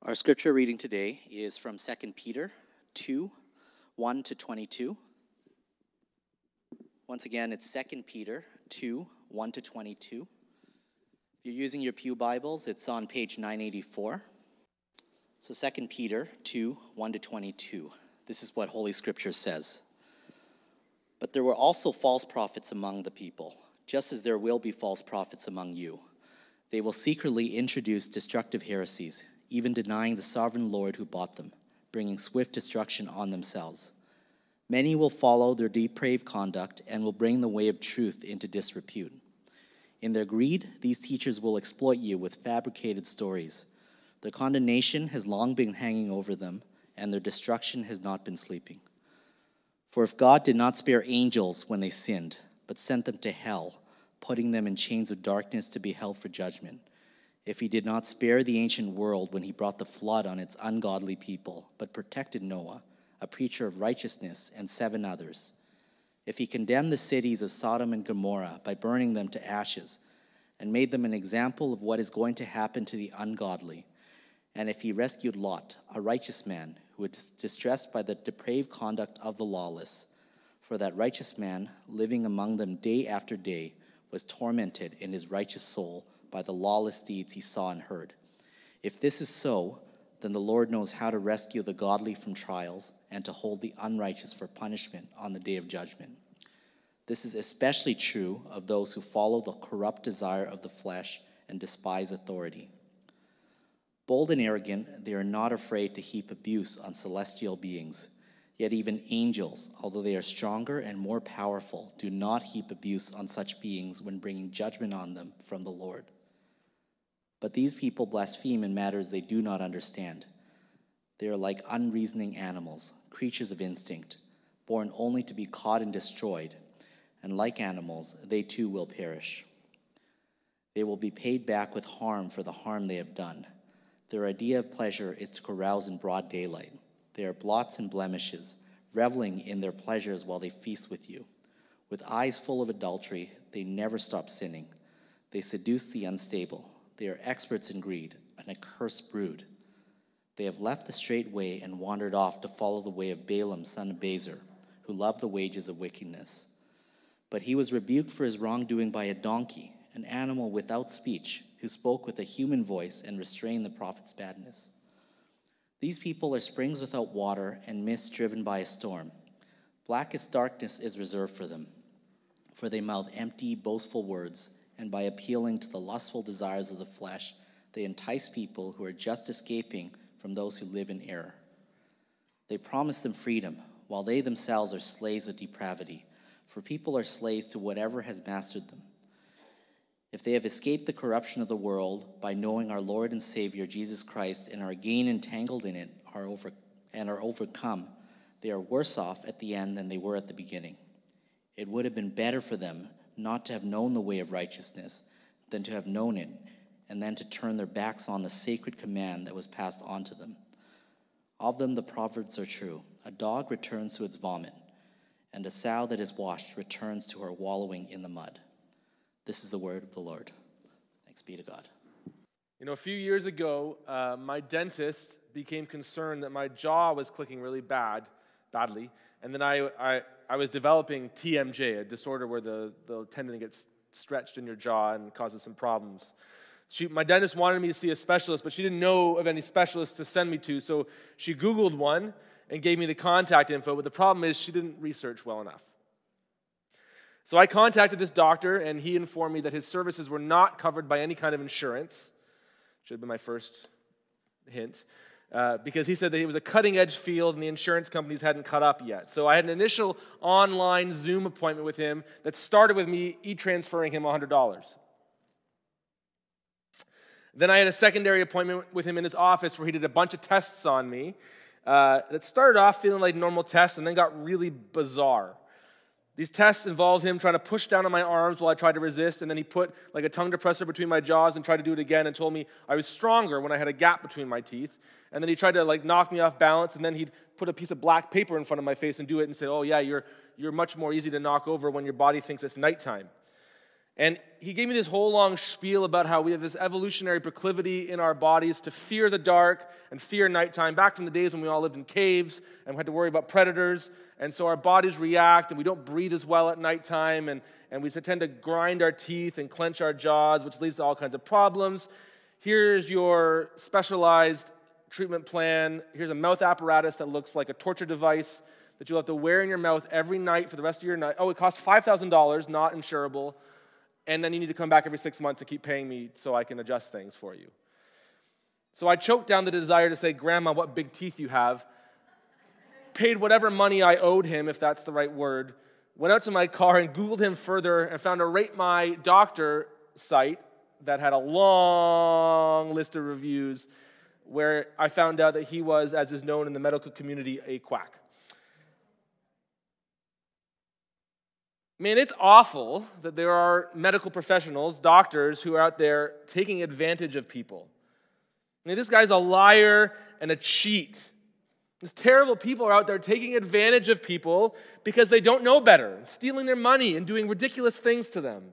Our scripture reading today is from 2 Peter 2, 1 to 22. Once again, it's 2 Peter 2, 1 to 22. If you're using your Pew Bibles, it's on page 984. So 2 Peter 2, 1 to 22. This is what Holy Scripture says. But there were also false prophets among the people, just as there will be false prophets among you. They will secretly introduce destructive heresies, even denying the sovereign Lord who bought them, bringing swift destruction on themselves. Many will follow their depraved conduct and will bring the way of truth into disrepute. In their greed, these teachers will exploit you with fabricated stories. Their condemnation has long been hanging over them, and their destruction has not been sleeping. For if God did not spare angels when they sinned, but sent them to hell, putting them in chains of darkness to be held for judgment, if he did not spare the ancient world when he brought the flood on its ungodly people, but protected Noah, a preacher of righteousness, and 7 others, if he condemned the cities of Sodom and Gomorrah by burning them to ashes, and made them an example of what is going to happen to the ungodly, and if he rescued Lot, a righteous man, who was distressed by the depraved conduct of the lawless, for that righteous man, living among them day after day, was tormented in his righteous soul by the lawless deeds he saw and heard. If this is so, then the Lord knows how to rescue the godly from trials and to hold the unrighteous for punishment on the day of judgment. This is especially true of those who follow the corrupt desire of the flesh and despise authority. Bold and arrogant, they are not afraid to heap abuse on celestial beings. Yet even angels, although they are stronger and more powerful, do not heap abuse on such beings when bringing judgment on them from the Lord. But these people blaspheme in matters they do not understand. They are like unreasoning animals, creatures of instinct, born only to be caught and destroyed, and like animals, they too will perish. They will be paid back with harm for the harm they have done. Their idea of pleasure is to carouse in broad daylight. They are blots and blemishes, reveling in their pleasures while they feast with you. With eyes full of adultery, they never stop sinning. They seduce the unstable. They are experts in greed, an accursed brood. They have left the straight way and wandered off to follow the way of Balaam, son of Bezer, who loved the wages of wickedness. But he was rebuked for his wrongdoing by a donkey, an animal without speech, who spoke with a human voice and restrained the prophet's badness. These people are springs without water and mist driven by a storm. Blackest darkness is reserved for them, for they mouth empty, boastful words, and by appealing to the lustful desires of the flesh, they entice people who are just escaping from those who live in error. They promise them freedom, while they themselves are slaves of depravity, for people are slaves to whatever has mastered them. If they have escaped the corruption of the world by knowing our Lord and Savior Jesus Christ and are again entangled in it and are overcome, they are worse off at the end than they were at the beginning. It would have been better for them not to have known the way of righteousness than to have known it, and then to turn their backs on the sacred command that was passed on to them. Of them the proverbs are true. A dog returns to its vomit, and a sow that is washed returns to her wallowing in the mud. This is the word of the Lord. Thanks be to God. You know, a few years ago, my dentist became concerned that my jaw was clicking really badly, and then I was developing TMJ, a disorder where the tendon gets stretched in your jaw and causes some problems. My dentist wanted me to see a specialist, but she didn't know of any specialists to send me to, so she Googled one and gave me the contact info, but the problem is she didn't research well enough. So I contacted this doctor, and he informed me that his services were not covered by any kind of insurance. Should have been my first hint. Because he said that it was a cutting-edge field and the insurance companies hadn't caught up yet. So I had an initial online Zoom appointment with him that started with me e-transferring him $100. Then I had a secondary appointment with him in his office where he did a bunch of tests on me that started off feeling like normal tests and then got really bizarre. These tests involved him trying to push down on my arms while I tried to resist, and then he put like a tongue depressor between my jaws and tried to do it again and told me I was stronger when I had a gap between my teeth. And then he tried to like knock me off balance, and then he'd put a piece of black paper in front of my face and do it and say, "Oh yeah, you're much more easy to knock over when your body thinks it's nighttime." And he gave me this whole long spiel about how we have this evolutionary proclivity in our bodies to fear the dark and fear nighttime, back from the days when we all lived in caves and we had to worry about predators. And so our bodies react, and we don't breathe as well at nighttime, and we tend to grind our teeth and clench our jaws, which leads to all kinds of problems. Here's your specialized treatment plan. Here's a mouth apparatus that looks like a torture device that you'll have to wear in your mouth every night for the rest of your night. Oh, it costs $5,000, not insurable. And then you need to come back every 6 months to keep paying me so I can adjust things for you. So I choked down the desire to say, Grandma, what big teeth you have. Paid whatever money I owed him, if that's the right word. Went out to my car and Googled him further and found a Rate My Doctor site that had a long list of reviews where I found out that he was, as is known in the medical community, a quack. Man, it's awful that there are medical professionals, doctors, who are out there taking advantage of people. I mean, this guy's a liar and a cheat. These terrible people are out there taking advantage of people because they don't know better, and stealing their money and doing ridiculous things to them.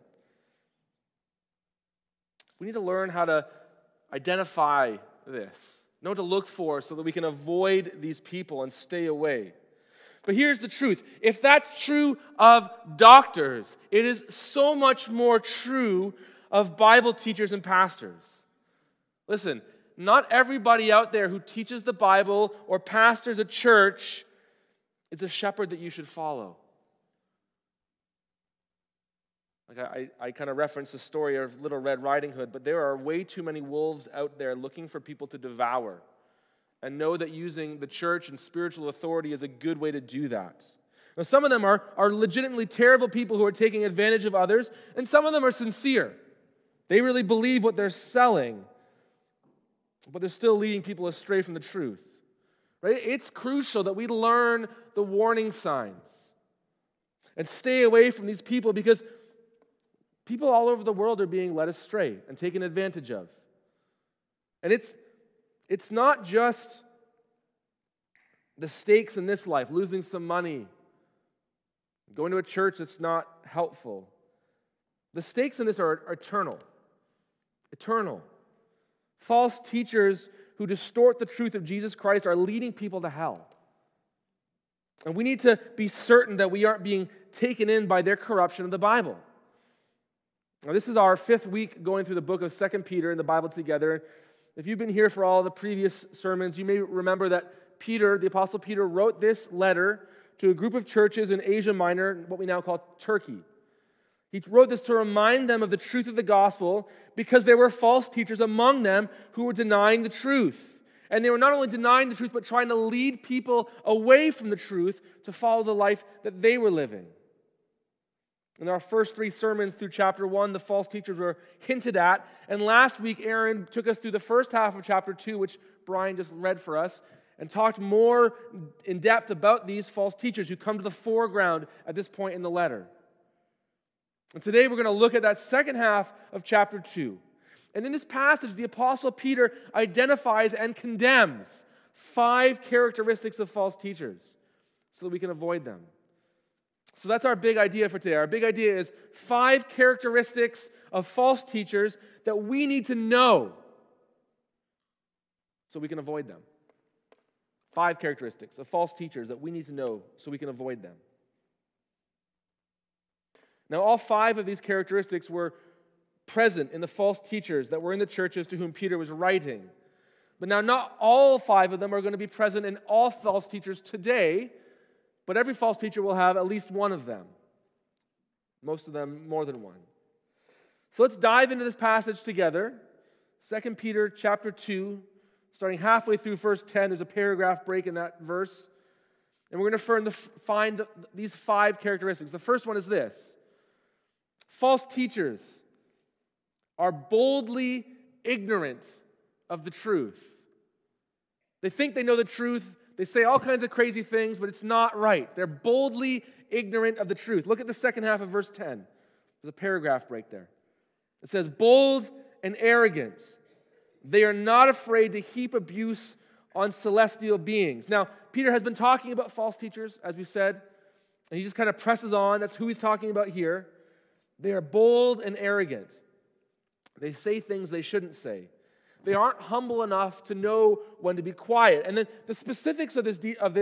We need to learn how to identify this, know what to look for so that we can avoid these people and stay away. But here's the truth. If that's true of doctors, it is so much more true of Bible teachers and pastors. Listen, not everybody out there who teaches the Bible or pastors a church is a shepherd that you should follow. Like I kind of referenced the story of Little Red Riding Hood, but there are way too many wolves out there looking for people to devour. And know that using the church and spiritual authority is a good way to do that. Now, some of them are legitimately terrible people who are taking advantage of others, and some of them are sincere. They really believe what they're selling, but they're still leading people astray from the truth. Right? It's crucial that we learn the warning signs and stay away from these people, because people all over the world are being led astray and taken advantage of. And it's not just the stakes in this life, losing some money, going to a church that's not helpful. The stakes in this are eternal. Eternal. False teachers who distort the truth of Jesus Christ are leading people to hell. And we need to be certain that we aren't being taken in by their corruption of the Bible. Now, this is our 5th week going through the book of 2 Peter in the Bible together. If you've been here for all the previous sermons, you may remember that Peter, the Apostle Peter, wrote this letter to a group of churches in Asia Minor, what we now call Turkey. He wrote this to remind them of the truth of the gospel because there were false teachers among them who were denying the truth. And they were not only denying the truth, but trying to lead people away from the truth to follow the life that they were living. In our first 3 sermons through chapter 1, the false teachers were hinted at. And last week, Aaron took us through the first half of chapter 2, which Brian just read for us, and talked more in depth about these false teachers who come to the foreground at this point in the letter. And today we're going to look at that second half of chapter 2. And in this passage, the Apostle Peter identifies and condemns 5 characteristics of false teachers so that we can avoid them. So that's our big idea for today. Our big idea is 5 characteristics of false teachers that we need to know so we can avoid them. 5 characteristics of false teachers that we need to know so we can avoid them. Now, all 5 of these characteristics were present in the false teachers that were in the churches to whom Peter was writing. But now, not all 5 of them are going to be present in all false teachers today, but every false teacher will have at least one of them. Most of them more than one. So let's dive into this passage together. 2 Peter chapter 2, starting halfway through verse 10. There's a paragraph break in that verse. And we're going to find these 5 characteristics. The first one is this. False teachers are boldly ignorant of the truth. They think they know the truth. They say all kinds of crazy things, but it's not right. They're boldly ignorant of the truth. Look at the second half of verse 10. There's a paragraph break there. It says, bold and arrogant. They are not afraid to heap abuse on celestial beings. Now, Peter has been talking about false teachers, as we said, and he just kind of presses on. That's who he's talking about here. They are bold and arrogant. They say things they shouldn't say. They aren't humble enough to know when to be quiet. And then the specifics of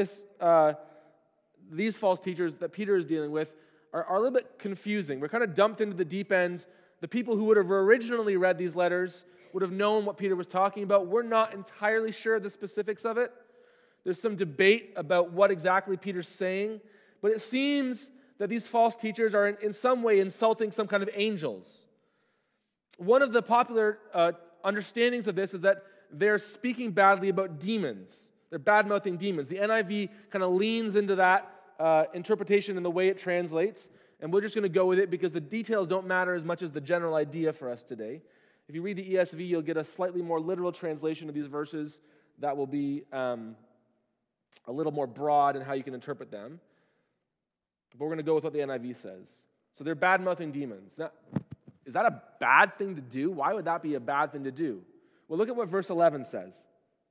these false teachers that Peter is dealing with are a little bit confusing. We're kind of dumped into the deep end. The people who would have originally read these letters would have known what Peter was talking about. We're not entirely sure the specifics of it. There's some debate about what exactly Peter's saying, but it seems that these false teachers are in some way insulting some kind of angels. One of the popular understandings of this is that they're speaking badly about demons. They're bad-mouthing demons. The NIV kind of leans into that interpretation in the way it translates, and we're just going to go with it because the details don't matter as much as the general idea for us today. If you read the ESV, you'll get a slightly more literal translation of these verses that will be a little more broad in how you can interpret them. But we're going to go with what the NIV says. So they're bad-mouthing demons. Now, is that a bad thing to do? Why would that be a bad thing to do? Well, look at what verse 11 says.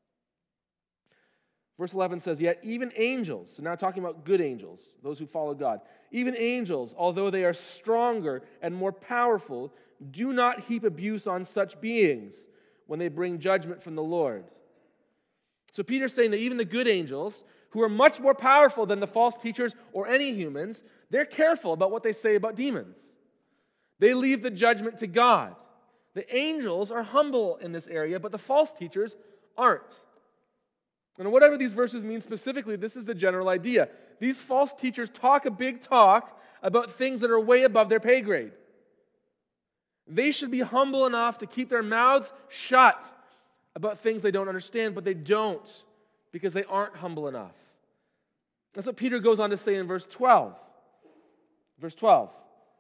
Verse 11 says, "Yet even angels," so now talking about good angels, those who follow God, "even angels, although they are stronger and more powerful, do not heap abuse on such beings when they bring judgment from the Lord." So Peter's saying that even the good angels, who are much more powerful than the false teachers or any humans, they're careful about what they say about demons. They leave the judgment to God. The angels are humble in this area, but the false teachers aren't. And whatever these verses mean specifically, this is the general idea. These false teachers talk a big talk about things that are way above their pay grade. They should be humble enough to keep their mouths shut about things they don't understand, but they don't because they aren't humble enough. That's what Peter goes on to say in verse 12. Verse 12.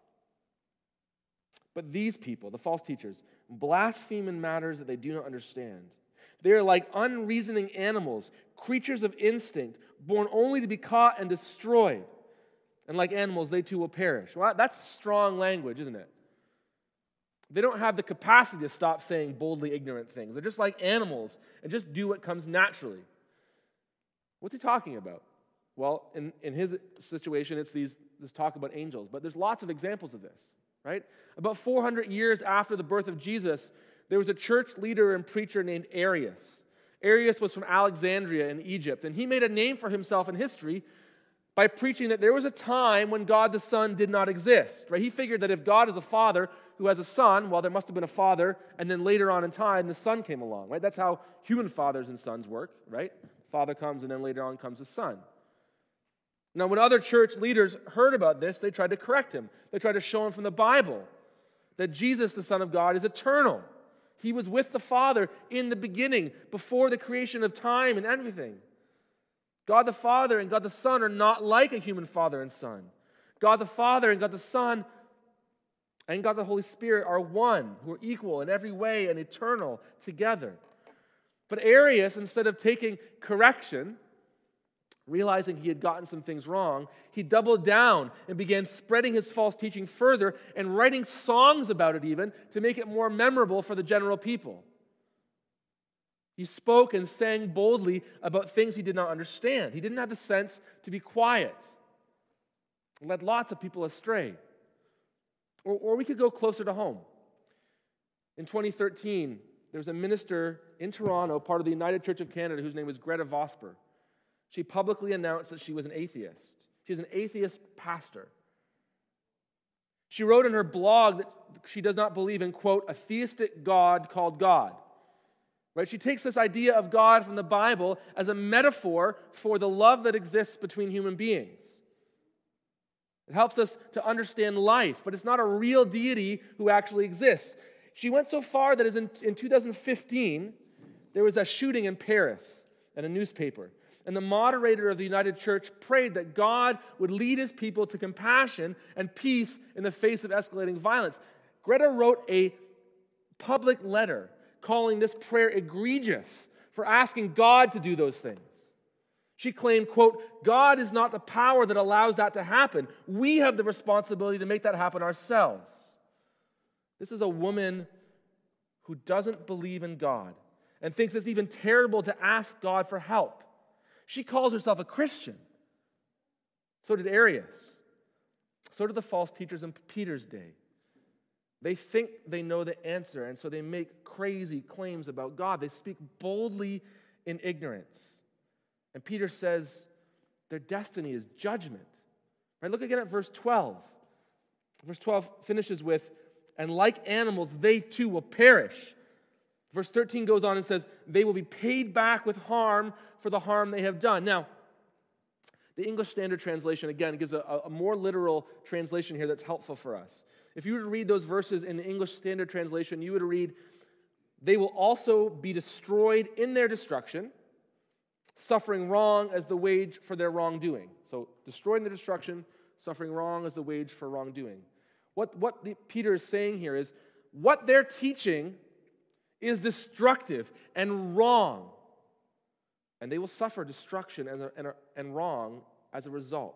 "But these people," the false teachers, "blaspheme in matters that they do not understand. They are like unreasoning animals, creatures of instinct, born only to be caught and destroyed. And like animals, they too will perish." Well, that's strong language, isn't it? They don't have the capacity to stop saying boldly ignorant things. They're just like animals and just do what comes naturally. What's he talking about? Well, in his situation, it's this talk about angels. But there's lots of examples of this, right? About 400 years after the birth of Jesus, there was a church leader and preacher named Arius. Arius was from Alexandria in Egypt, and he made a name for himself in history by preaching that there was a time when God the Son did not exist. Right? He figured that if God is a father who has a son, well, there must have been a father, and then later on in time, the son came along. Right? That's how human fathers and sons work. Right? Father comes, and then later on comes the son. Now, when other church leaders heard about this, they tried to correct him. They tried to show him from the Bible that Jesus, the Son of God, is eternal. He was with the Father in the beginning, before the creation of time and everything. God the Father and God the Son are not like a human father and son. God the Father and God the Son and God the Holy Spirit are one, who are equal in every way and eternal together. But Arius, instead of taking correction, realizing he had gotten some things wrong, he doubled down and began spreading his false teaching further and writing songs about it even to make it more memorable for the general people. He spoke and sang boldly about things he did not understand. He didn't have the sense to be quiet. It led lots of people astray. Or we could go closer to home. In 2013, there was a minister in Toronto, part of the United Church of Canada, whose name was Greta Vosper. She publicly announced that she was an atheist. She's an atheist pastor. She wrote in her blog that she does not believe in, quote, a theistic God called God. Right? She takes this idea of God from the Bible as a metaphor for the love that exists between human beings. It helps us to understand life, but it's not a real deity who actually exists. She went so far that in 2015, there was a shooting in Paris at a newspaper. And the moderator of the United Church prayed that God would lead his people to compassion and peace in the face of escalating violence. Greta wrote a public letter calling this prayer egregious for asking God to do those things. She claimed, quote, God is not the power that allows that to happen. We have the responsibility to make that happen ourselves. This is a woman who doesn't believe in God and thinks it's even terrible to ask God for help. She calls herself a Christian. So did Arius. So did the false teachers in Peter's day. They think they know the answer, and so they make crazy claims about God. They speak boldly in ignorance. And Peter says their destiny is judgment. Right? Look again at verse 12. Verse 12 finishes with, and like animals, they too will perish. Verse 13 goes on and says, they will be paid back with harm for the harm they have done. Now, the English Standard Translation, again, gives a more literal translation here that's helpful for us. If you were to read those verses in the English Standard Translation, you would read, they will also be destroyed in their destruction, suffering wrong as the wage for their wrongdoing. So, destroyed in their destruction, suffering wrong as the wage for wrongdoing. What Peter is saying here is, what they're teaching is destructive and wrong. And they will suffer destruction and wrong as a result.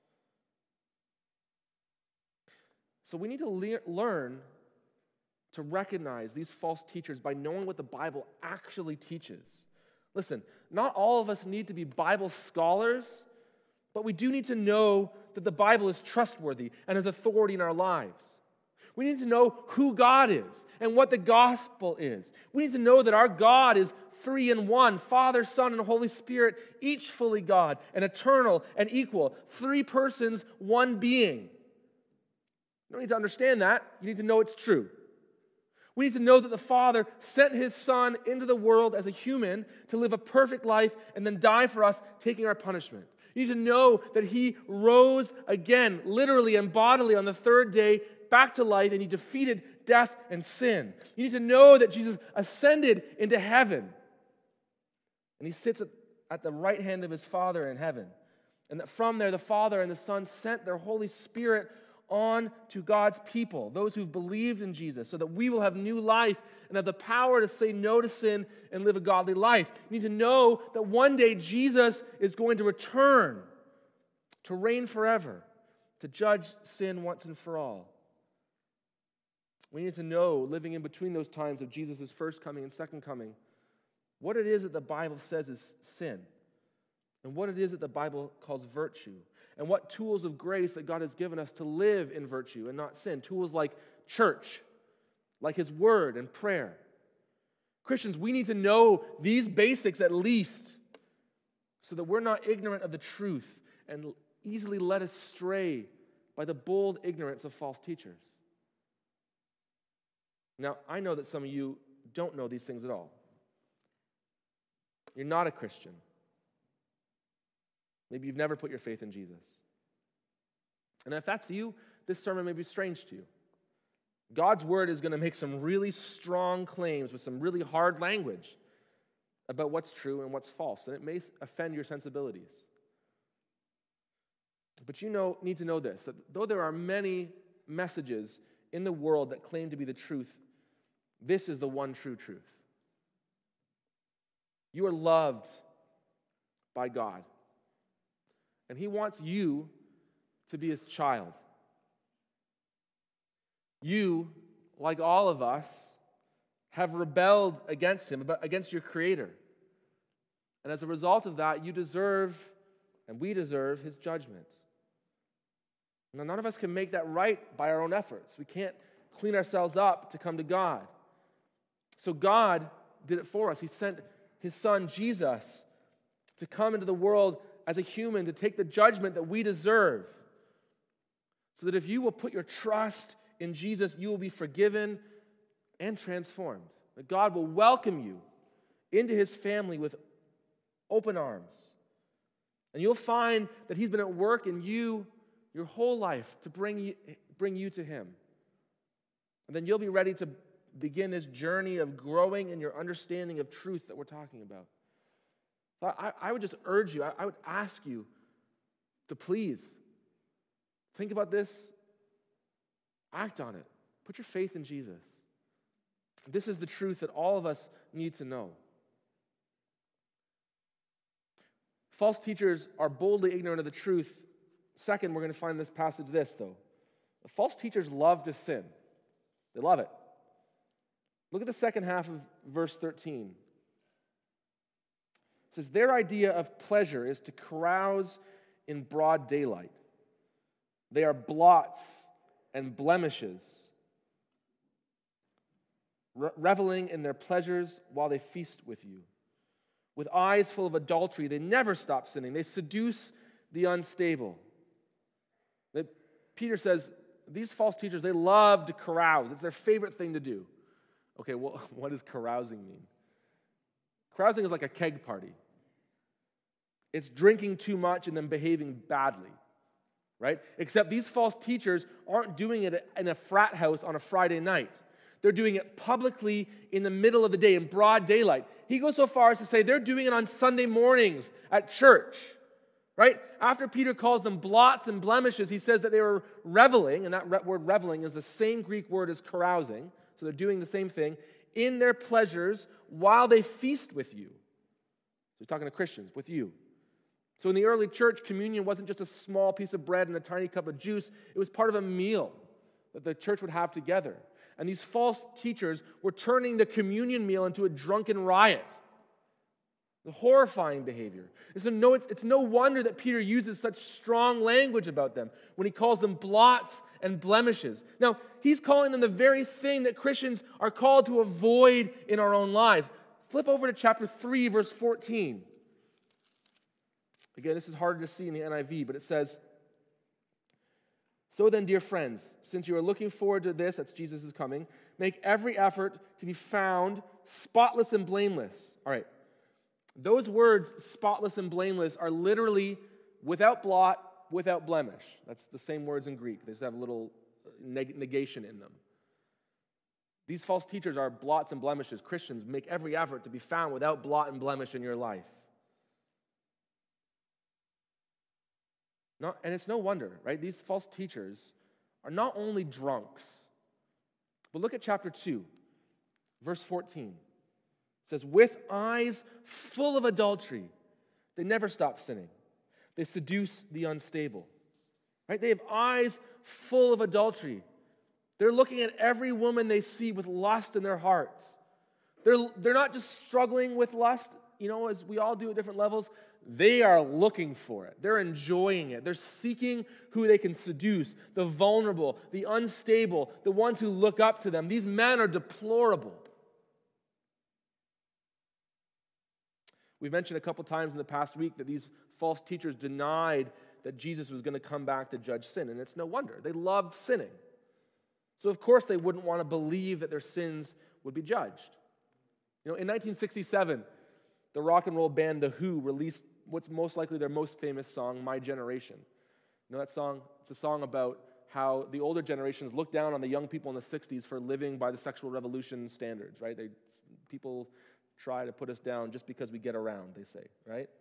So we need to learn to recognize these false teachers by knowing what the Bible actually teaches. Listen, not all of us need to be Bible scholars, but we do need to know that the Bible is trustworthy and has authority in our lives. We need to know who God is and what the gospel is. We need to know that our God is 3 in 1, Father, Son, and Holy Spirit, each fully God and eternal and equal. 3 persons, 1 being. You don't need to understand that. You need to know it's true. We need to know that the Father sent His Son into the world as a human to live a perfect life and then die for us, taking our punishment. You need to know that He rose again, literally and bodily, on the 3rd day, back to life, and He defeated death and sin. You need to know that Jesus ascended into heaven, and He sits at the right hand of His Father in heaven, and that from there the Father and the Son sent their Holy Spirit on to God's people, those who've believed in Jesus, so that we will have new life and have the power to say no to sin and live a godly life. You need to know that one day Jesus is going to return to reign forever, to judge sin once and for all. We need to know, living in between those times of Jesus' first coming and second coming, what it is that the Bible says is sin, and what it is that the Bible calls virtue, and what tools of grace that God has given us to live in virtue and not sin. Tools like church, like His Word and prayer. Christians, we need to know these basics at least, so that we're not ignorant of the truth and easily led astray by the bold ignorance of false teachers. Now, I know that some of you don't know these things at all. You're not a Christian. Maybe you've never put your faith in Jesus. And if that's you, this sermon may be strange to you. God's Word is going to make some really strong claims with some really hard language about what's true and what's false, and it may offend your sensibilities. But you need to know this, that though there are many messages in the world that claim to be the truth, this is the one true truth. You are loved by God, and He wants you to be His child. You, like all of us, have rebelled against Him, against your Creator. And as a result of that, you deserve, and we deserve, His judgment. Now, none of us can make that right by our own efforts. We can't clean ourselves up to come to God. So God did it for us. He sent His Son, Jesus, to come into the world as a human, to take the judgment that we deserve. So that if you will put your trust in Jesus, you will be forgiven and transformed. That God will welcome you into His family with open arms. And you'll find that He's been at work in you your whole life to bring you to Him. And then you'll be ready to begin this journey of growing in your understanding of truth that we're talking about. So I would just urge you, I would ask you to please think about this, act on it, put your faith in Jesus. This is the truth that all of us need to know. False teachers are boldly ignorant of the truth. Second, we're going to find in this passage this, though. The false teachers love to sin. They love it. Look at the second half of verse 13. It says, their idea of pleasure is to carouse in broad daylight. They are blots and blemishes reveling in their pleasures while they feast with you. With eyes full of adultery, they never stop sinning. They seduce the unstable. Peter says, these false teachers, they love to carouse. It's their favorite thing to do. Okay, well, what does carousing mean? Carousing is like a keg party. It's drinking too much and then behaving badly, right? Except these false teachers aren't doing it in a frat house on a Friday night. They're doing it publicly in the middle of the day, in broad daylight. He goes so far as to say they're doing it on Sunday mornings at church, right? After Peter calls them blots and blemishes, he says that they were reveling, and that word reveling is the same Greek word as carousing, so they're doing the same thing, in their pleasures while they feast with you. So he's talking to Christians, with you. So in the early church, communion wasn't just a small piece of bread and a tiny cup of juice. It was part of a meal that the church would have together. And these false teachers were turning the communion meal into a drunken riot. The horrifying behavior. It's no wonder that Peter uses such strong language about them when he calls them blots and blemishes. Now, he's calling them the very thing that Christians are called to avoid in our own lives. Flip over to chapter 3, verse 14. Again, this is harder to see in the NIV, but it says, "So then, dear friends, since you are looking forward to this," that's Jesus' coming, "make every effort to be found spotless and blameless." All right. Those words, spotless and blameless, are literally without blot, without blemish. That's the same words in Greek. They just have a little negation in them. These false teachers are blots and blemishes. Christians, make every effort to be found without blot and blemish in your life. And it's no wonder, right? These false teachers are not only drunks, but look at chapter 2, verse 14. It says, "With eyes full of adultery, they never stop sinning. They seduce the unstable." Right? They have eyes full of adultery. They're looking at every woman they see with lust in their hearts. They're not just struggling with lust, as we all do at different levels. They are looking for it. They're enjoying it. They're seeking who they can seduce, the vulnerable, the unstable, the ones who look up to them. These men are deplorable. We've mentioned a couple times in the past week that these false teachers denied that Jesus was going to come back to judge sin, and it's no wonder. They love sinning. So of course they wouldn't want to believe that their sins would be judged. In 1967, the rock and roll band The Who released what's most likely their most famous song, "My Generation." You know that song? It's a song about how the older generations look down on the young people in the 60s for living by the sexual revolution standards, right? People try to put us down just because we get around, they say, right?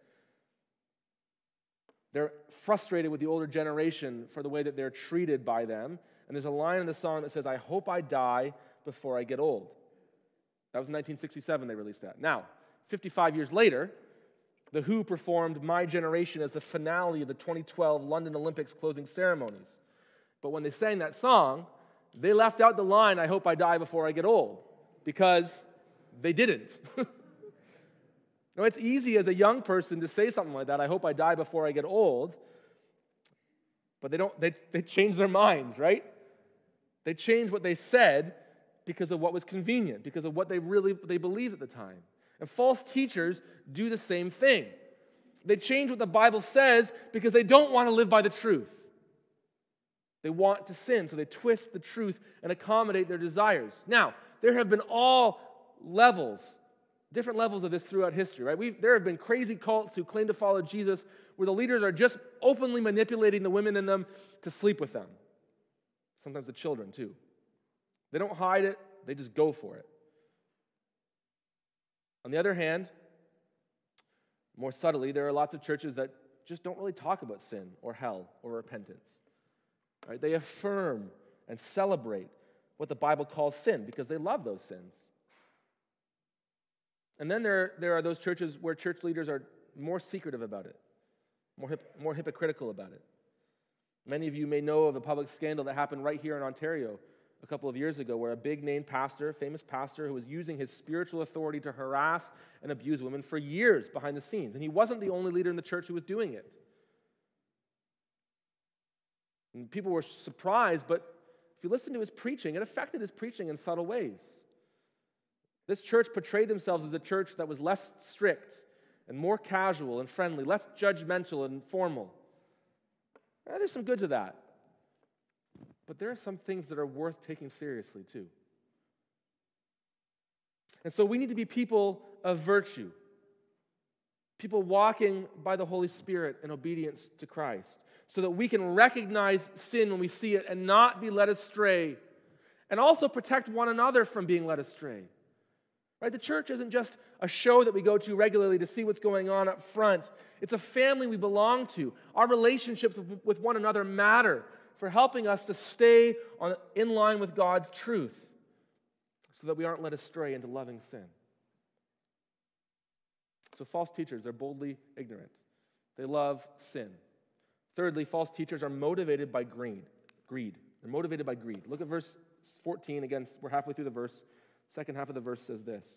They're frustrated with the older generation for the way that they're treated by them. And there's a line in the song that says, "I hope I die before I get old." That was in 1967 they released that. Now, 55 years later, The Who performed "My Generation" as the finale of the 2012 London Olympics closing ceremonies. But when they sang that song, they left out the line, "I hope I die before I get old," because they didn't. Now, it's easy as a young person to say something like that, "I hope I die before I get old," but they change their minds, right? They changed what they said because of what was convenient, because of what they believed at the time. And false teachers do the same thing. They change what the Bible says because they don't want to live by the truth. They want to sin, so they twist the truth and accommodate their desires. Now, there have been different levels of this throughout history, right? There have been crazy cults who claim to follow Jesus where the leaders are just openly manipulating the women in them to sleep with them. Sometimes the children, too. They don't hide it, they just go for it. On the other hand, more subtly, there are lots of churches that just don't really talk about sin or hell or repentance. Right? They affirm and celebrate what the Bible calls sin because they love those sins. And then there are those churches where church leaders are more secretive about it, more hypocritical about it. Many of you may know of a public scandal that happened right here in Ontario a couple of years ago where a big-name pastor, famous pastor, who was using his spiritual authority to harass and abuse women for years behind the scenes. And he wasn't the only leader in the church who was doing it. And people were surprised, but if you listen to his preaching, it affected his preaching in subtle ways. This church portrayed themselves as a church that was less strict and more casual and friendly, less judgmental and formal. There's some good to that. But there are some things that are worth taking seriously too. And so we need to be people of virtue, people walking by the Holy Spirit in obedience to Christ, so that we can recognize sin when we see it and not be led astray, and also protect one another from being led astray. Right? The church isn't just a show that we go to regularly to see what's going on up front. It's a family we belong to. Our relationships with one another matter for helping us to stay in line with God's truth so that we aren't led astray into loving sin. So false teachers, they're boldly ignorant. They love sin. Thirdly, false teachers are motivated by greed. They're motivated by greed. Look at verse 14. Again, we're halfway through the verse. Second half of the verse says this.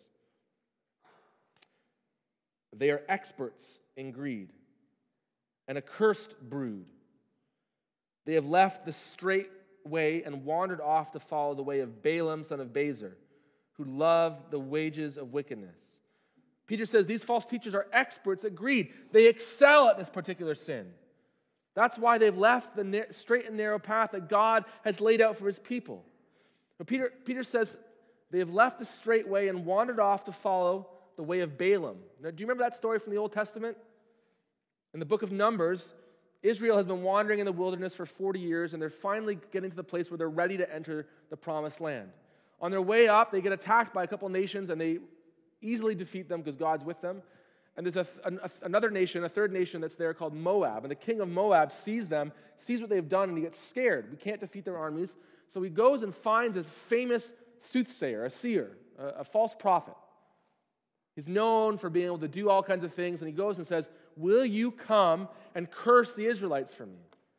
They are experts in greed, an accursed brood. They have left the straight way and wandered off to follow the way of Balaam, son of Bezer, who loved the wages of wickedness. Peter says these false teachers are experts at greed. They excel at this particular sin. That's why they've left the straight and narrow path that God has laid out for his people. But Peter says they have left the straight way and wandered off to follow the way of Balaam. Now, do you remember that story from the Old Testament? In the book of Numbers, Israel has been wandering in the wilderness for 40 years, and they're finally getting to the place where they're ready to enter the promised land. On their way up, they get attacked by a couple nations, and they easily defeat them because God's with them. And there's another nation, a third nation that's there called Moab. And the king of Moab sees them, sees what they've done, and he gets scared. We can't defeat their armies. So he goes and finds this famous soothsayer, a seer, a false prophet. He's known for being able to do all kinds of things, and he goes and says, "Will you come and curse the Israelites for me?"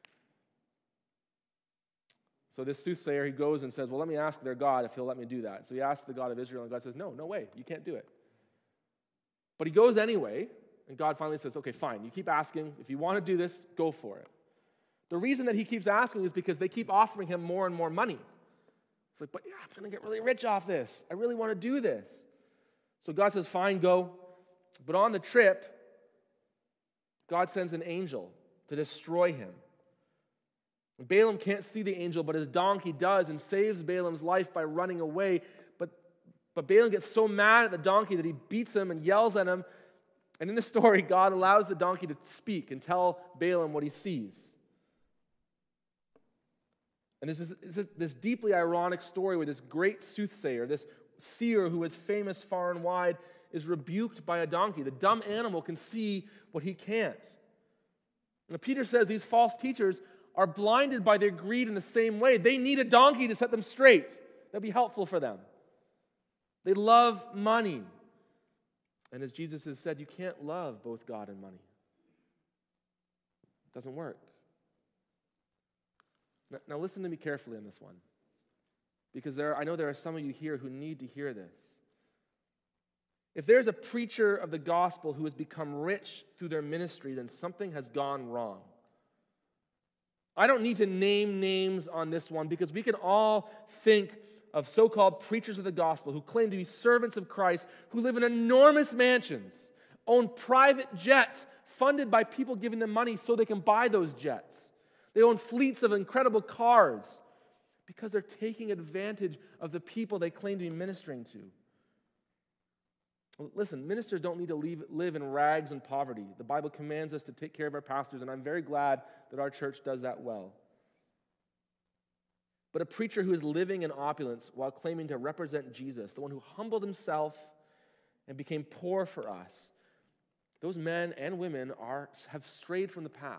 So this soothsayer, he goes and says, "Well, let me ask their God if he'll let me do that." So he asks the God of Israel, and God says, no way, you can't do it. But he goes anyway, and God finally says, "Okay, fine, you keep asking. If you want to do this, go for it." The reason that he keeps asking is because they keep offering him more and more money. It's like, "But yeah, I'm going to get really rich off this. I really want to do this." So God says, "Fine, go." But on the trip, God sends an angel to destroy him. Balaam can't see the angel, but his donkey does and saves Balaam's life by running away. But Balaam gets so mad at the donkey that he beats him and yells at him. And in the story, God allows the donkey to speak and tell Balaam what he sees. And this deeply ironic story where this great soothsayer, this seer who is famous far and wide, is rebuked by a donkey. The dumb animal can see what he can't. Now, Peter says these false teachers are blinded by their greed in the same way. They need a donkey to set them straight. That'd be helpful for them. They love money. And as Jesus has said, you can't love both God and money. It doesn't work. Now listen to me carefully on this one. Because I know there are some of you here who need to hear this. If there's a preacher of the gospel who has become rich through their ministry, then something has gone wrong. I don't need to name names on this one because we can all think of so-called preachers of the gospel who claim to be servants of Christ, who live in enormous mansions, own private jets funded by people giving them money so they can buy those jets. They own fleets of incredible cars because they're taking advantage of the people they claim to be ministering to. Listen, ministers don't need to live in rags and poverty. The Bible commands us to take care of our pastors, and I'm very glad that our church does that well. But a preacher who is living in opulence while claiming to represent Jesus, the one who humbled himself and became poor for us, those men and women have strayed from the path.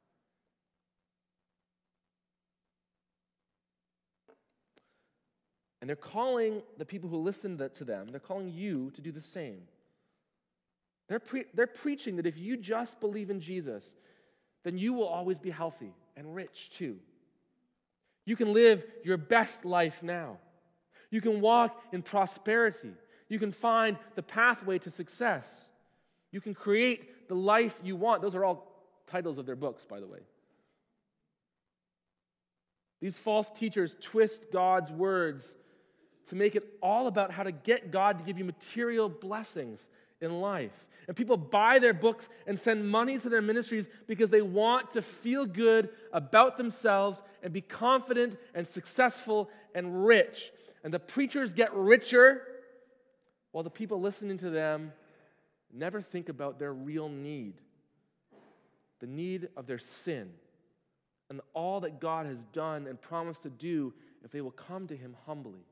And they're calling the people who listen to them, they're calling you to do the same. They're preaching that if you just believe in Jesus, then you will always be healthy and rich too. You can live your best life now. You can walk in prosperity. You can find the pathway to success. You can create the life you want. Those are all titles of their books, by the way. These false teachers twist God's words to make it all about how to get God to give you material blessings in life. And people buy their books and send money to their ministries because they want to feel good about themselves and be confident and successful and rich. And the preachers get richer while the people listening to them never think about their real need, the need of their sin, and all that God has done and promised to do if they will come to him humbly.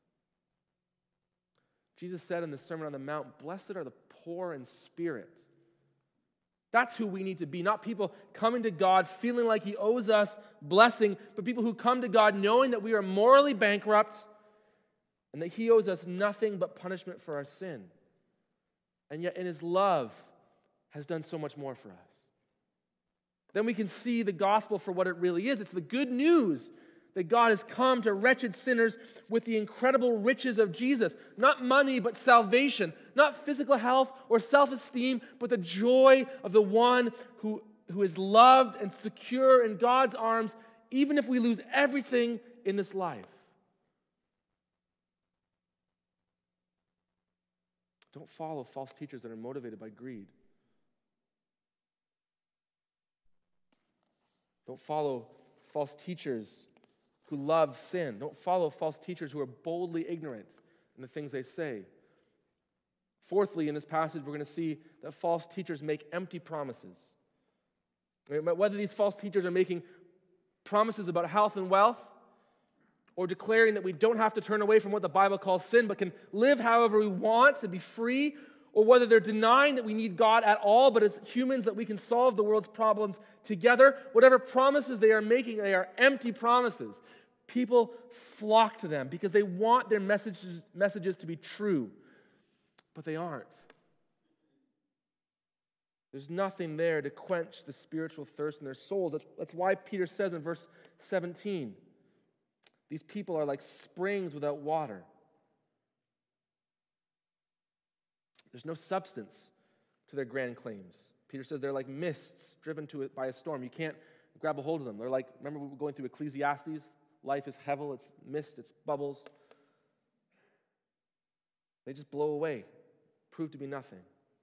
Jesus said in the Sermon on the Mount, "Blessed are the poor in spirit." That's who we need to be, not people coming to God feeling like he owes us blessing, but people who come to God knowing that we are morally bankrupt and that he owes us nothing but punishment for our sin. And yet in his love has done so much more for us. Then we can see the gospel for what it really is. It's the good news that God has come to wretched sinners with the incredible riches of Jesus. Not money, but salvation. Not physical health or self-esteem, but the joy of the one who is loved and secure in God's arms, even if we lose everything in this life. Don't follow false teachers that are motivated by greed. Don't follow false teachers who love sin. Don't follow false teachers who are boldly ignorant in the things they say. Fourthly, in this passage, we're going to see that false teachers make empty promises. Whether these false teachers are making promises about health and wealth, or declaring that we don't have to turn away from what the Bible calls sin, but can live however we want to be free, or whether they're denying that we need God at all, but as humans that we can solve the world's problems together, whatever promises they are making, they are empty promises. People flock to them because they want their messages to be true, but they aren't. There's nothing there to quench the spiritual thirst in their souls. That's why Peter says in verse 17, these people are like springs without water. There's no substance to their grand claims. Peter says they're like mists driven to it by a storm. You can't grab a hold of them. They're like, remember we were going through Ecclesiastes? Life is hevel, it's mist, it's bubbles. They just blow away, prove to be nothing.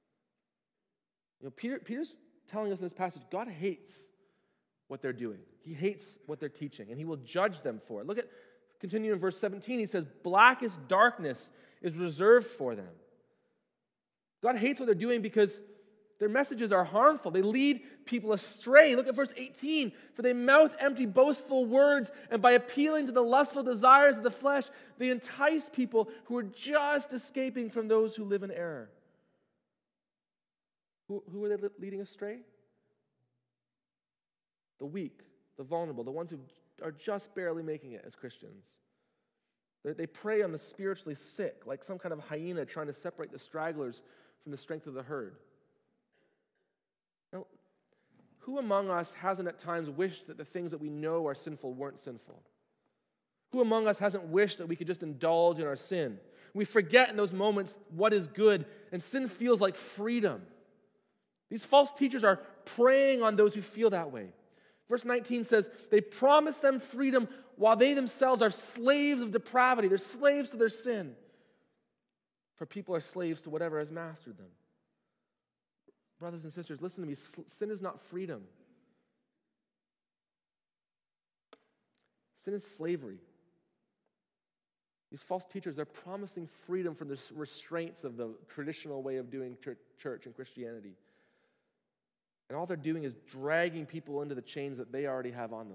Peter's telling us in this passage, God hates what they're doing. He hates what they're teaching, and he will judge them for it. Continue in verse 17, he says, blackest darkness is reserved for them. God hates what they're doing because their messages are harmful. They lead people astray. Look at verse 18. For they mouth empty, boastful words, and by appealing to the lustful desires of the flesh, they entice people who are just escaping from those who live in error. Who are they leading astray? The weak, the vulnerable, the ones who are just barely making it as Christians. They prey on the spiritually sick, like some kind of hyena trying to separate the stragglers from the strength of the herd. Now, who among us hasn't at times wished that the things that we know are sinful weren't sinful? Who among us hasn't wished that we could just indulge in our sin? We forget in those moments what is good, and sin feels like freedom. These false teachers are preying on those who feel that way. Verse 19 says, they promise them freedom while they themselves are slaves of depravity. They're slaves to their sin. For people are slaves to whatever has mastered them. Brothers and sisters, listen to me. Sin is not freedom. Sin is slavery. These false teachers, they're promising freedom from the restraints of the traditional way of doing church and Christianity. And all they're doing is dragging people into the chains that they already have on them.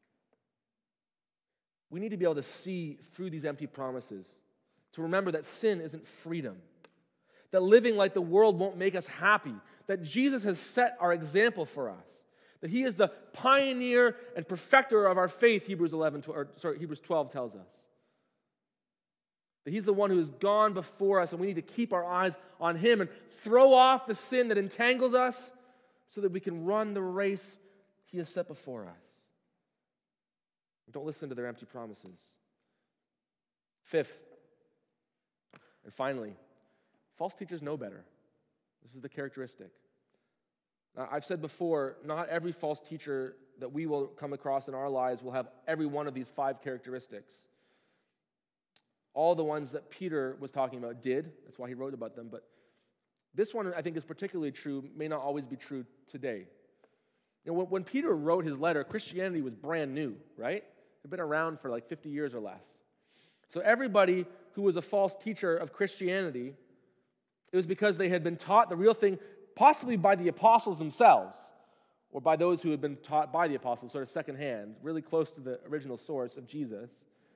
We need to be able to see through these empty promises, to remember that sin isn't freedom, that living like the world won't make us happy, that Jesus has set our example for us, that he is the pioneer and perfecter of our faith, Hebrews 12 tells us. That he's the one who has gone before us, and we need to keep our eyes on him and throw off the sin that entangles us so that we can run the race he has set before us. Don't listen to their empty promises. Fifth, and finally, false teachers know better. This is the characteristic. Now, I've said before, not every false teacher that we will come across in our lives will have every one of these 5 characteristics. all the ones that Peter was talking about did. That's why he wrote about them. But this one, I think, is particularly true, may not always be true today. When Peter wrote his letter, Christianity was brand new, right? It had been around for like 50 years or less. So everybody who was a false teacher of Christianity, it was because they had been taught the real thing, possibly by the apostles themselves, or by those who had been taught by the apostles, sort of secondhand, really close to the original source of Jesus.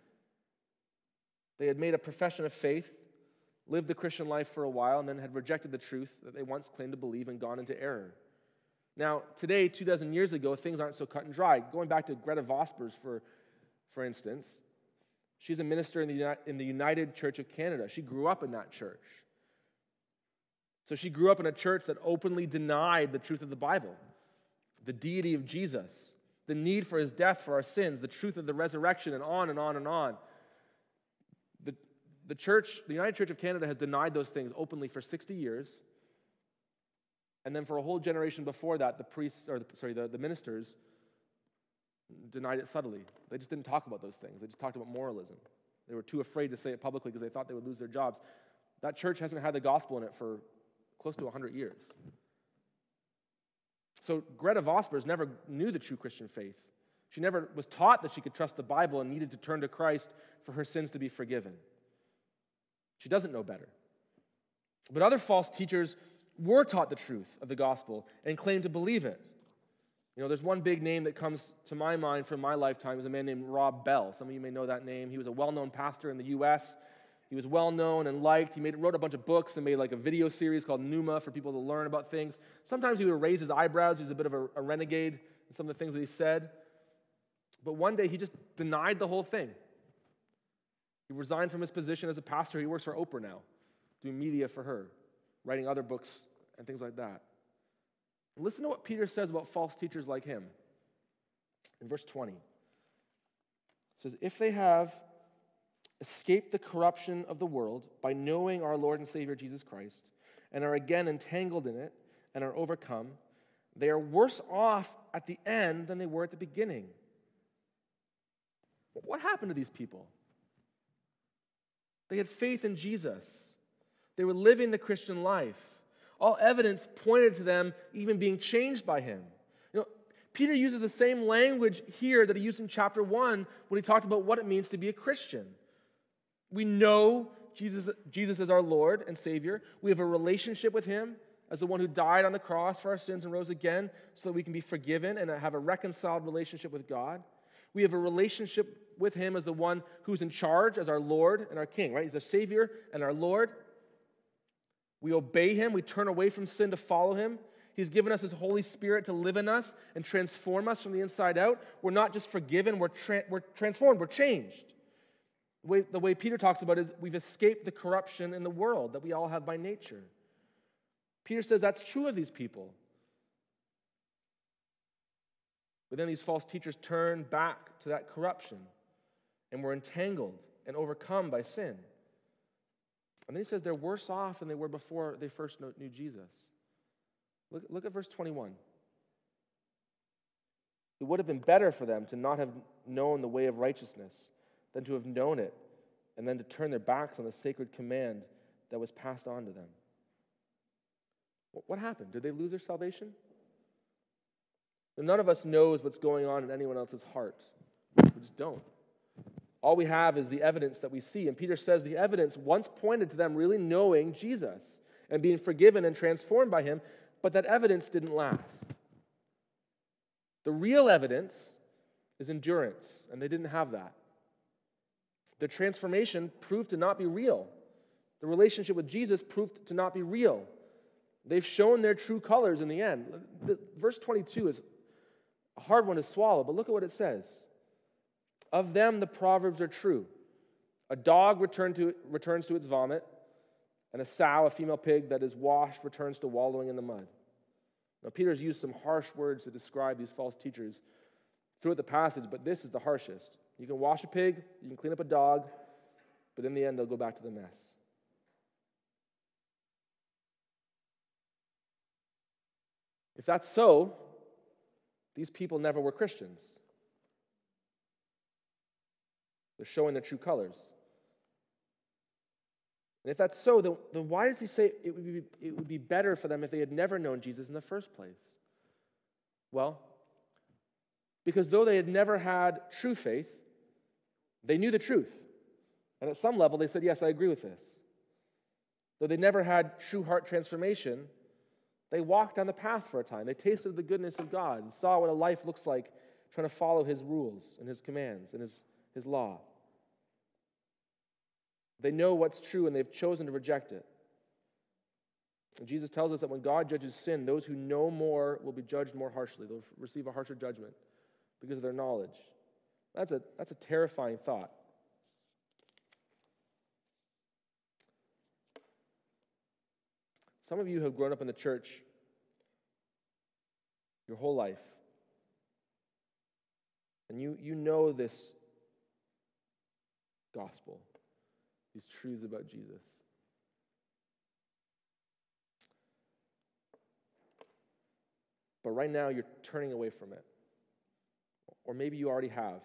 They had made a profession of faith, lived the Christian life for a while, and then had rejected the truth that they once claimed to believe and gone into error. Now, today, 2,000 years ago, things aren't so cut and dry. Going back to Greta Vosper, for instance, she's a minister in the United Church of Canada. She grew up in that church. So she grew up in a church that openly denied the truth of the Bible, the deity of Jesus, the need for his death for our sins, the truth of the resurrection, and on and on and on. The United Church of Canada has denied those things openly for 60 years. And then for a whole generation before that, the ministers denied it subtly. They just didn't talk about those things. They just talked about moralism. They were too afraid to say it publicly because they thought they would lose their jobs. That church hasn't had the gospel in it for close to 100 years. So Greta Vosper never knew the true Christian faith. She never was taught that she could trust the Bible and needed to turn to Christ for her sins to be forgiven. She doesn't know better. But other false teachers were taught the truth of the gospel and claimed to believe it. There's one big name that comes to my mind from my lifetime is a man named Rob Bell. Some of you may know that name. He was a well-known pastor in the U.S. He was well-known and liked. He wrote a bunch of books and made like a video series called Pneuma for people to learn about things. Sometimes he would raise his eyebrows. He was a bit of a renegade in some of the things that he said. But one day he just denied the whole thing. He resigned from his position as a pastor. He works for Oprah now, doing media for her, writing other books and things like that. Listen to what Peter says about false teachers like him. In verse 20, it says, "If they have escaped the corruption of the world by knowing our Lord and Savior Jesus Christ, and are again entangled in it and are overcome, they are worse off at the end than they were at the beginning." What happened to these people? They had faith in Jesus. They were living the Christian life. All evidence pointed to them even being changed by him. Peter uses the same language here that he used in chapter 1 when he talked about what it means to be a Christian. We know Jesus is our Lord and Savior. We have a relationship with him as the one who died on the cross for our sins and rose again so that we can be forgiven and have a reconciled relationship with God. We have a relationship with him as the one who's in charge, as our Lord and our King, right? He's our Savior and our Lord. We obey him. We turn away from sin to follow him. He's given us his Holy Spirit to live in us and transform us from the inside out. We're not just forgiven, we're transformed, we're changed. The way Peter talks about it is we've escaped the corruption in the world that we all have by nature. Peter says that's true of these people. But then these false teachers turn back to that corruption and were entangled and overcome by sin. And then he says they're worse off than they were before they first knew Jesus. Look at verse 21. It would have been better for them to not have known the way of righteousness than to have known it and then to turn their backs on the sacred command that was passed on to them. What happened? Did they lose their salvation? None of us knows what's going on in anyone else's heart. We just don't. All we have is the evidence that we see. And Peter says the evidence once pointed to them really knowing Jesus and being forgiven and transformed by him, but that evidence didn't last. The real evidence is endurance, and they didn't have that. Their transformation proved to not be real. The relationship with Jesus proved to not be real. They've shown their true colors in the end. Verse 22 is a hard one to swallow, but look at what it says. Of them the proverbs are true. A dog returns to its vomit, and a sow, a female pig that is washed, returns to wallowing in the mud. Now, Peter's used some harsh words to describe these false teachers throughout the passage, but this is the harshest. You can wash a pig, you can clean up a dog, but in the end, they'll go back to the mess. If that's so, these people never were Christians. They're showing their true colors. And if that's so, then why does he say it would be better for them if they had never known Jesus in the first place? Well, because though they had never had true faith, they knew the truth. And at some level, they said, yes, I agree with this. Though they never had true heart transformation, they walked down the path for a time. They tasted the goodness of God and saw what a life looks like trying to follow his rules and his commands and his law. They know what's true and they've chosen to reject it. And Jesus tells us that when God judges sin, those who know more will be judged more harshly. They'll receive a harsher judgment because of their knowledge. That's a terrifying thought. Some of you have grown up in the church your whole life. And you know this gospel, these truths about Jesus. But right now you're turning away from it. Or maybe you already have.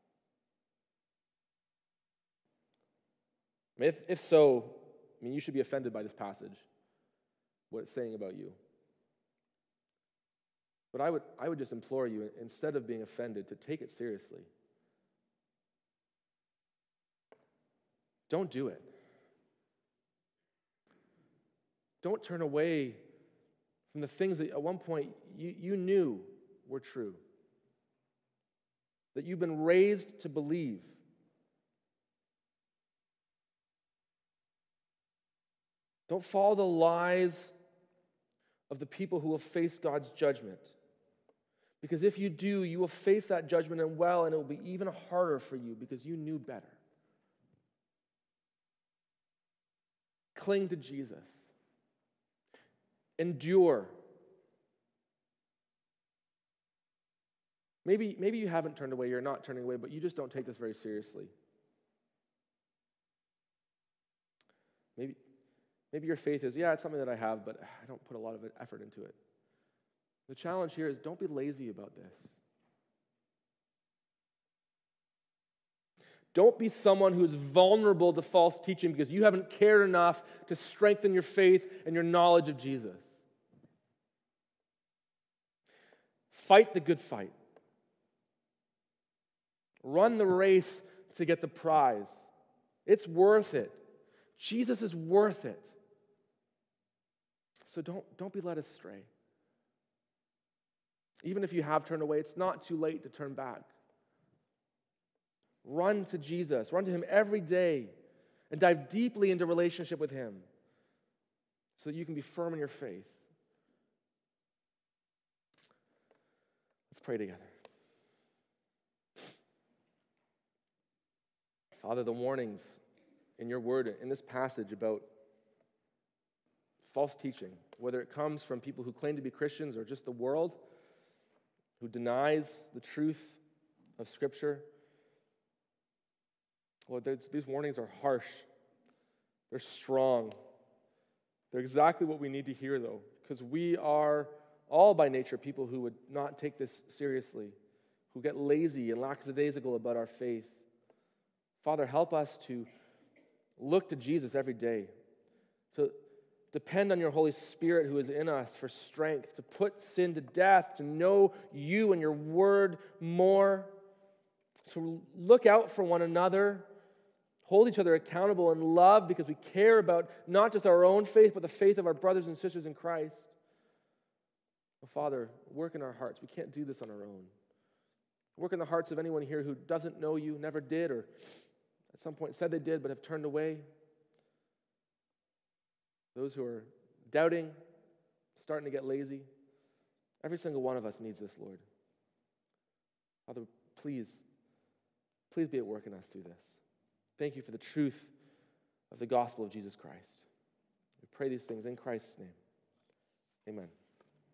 I mean, if so, you should be offended by this passage, what it's saying about you. But I would just implore you, instead of being offended, to take it seriously. Don't do it. Don't turn away from the things that at one point you knew were true, that you've been raised to believe. Don't follow the lies of the people who will face God's judgment. Because if you do, you will face that judgment and it will be even harder for you because you knew better. Cling to Jesus. Endure. Maybe you haven't turned away, you're not turning away, but you just don't take this very seriously. Maybe your faith is, it's something that I have, but I don't put a lot of effort into it. The challenge here is don't be lazy about this. Don't be someone who is vulnerable to false teaching because you haven't cared enough to strengthen your faith and your knowledge of Jesus. Fight the good fight. Run the race to get the prize. It's worth it. Jesus is worth it. So don't be led astray. Even if you have turned away, it's not too late to turn back. Run to Jesus. Run to him every day and dive deeply into relationship with him so that you can be firm in your faith. Let's pray together. Father, the warnings in your word, in this passage about false teaching, whether it comes from people who claim to be Christians or just the world who denies the truth of Scripture, Lord, these warnings are harsh. They're strong. They're exactly what we need to hear, though, because we are all by nature people who would not take this seriously, who get lazy and lackadaisical about our faith. Father, help us to look to Jesus every day, to depend on your Holy Spirit who is in us for strength, to put sin to death, to know you and your word more, to look out for one another, hold each other accountable in love because we care about not just our own faith, but the faith of our brothers and sisters in Christ. Oh, Father, work in our hearts. We can't do this on our own. Work in the hearts of anyone here who doesn't know you, never did, or at some point said they did but have turned away. Those who are doubting, starting to get lazy. Every single one of us needs this, Lord. Father, please be at work in us through this. Thank you for the truth of the gospel of Jesus Christ. We pray these things in Christ's name. Amen.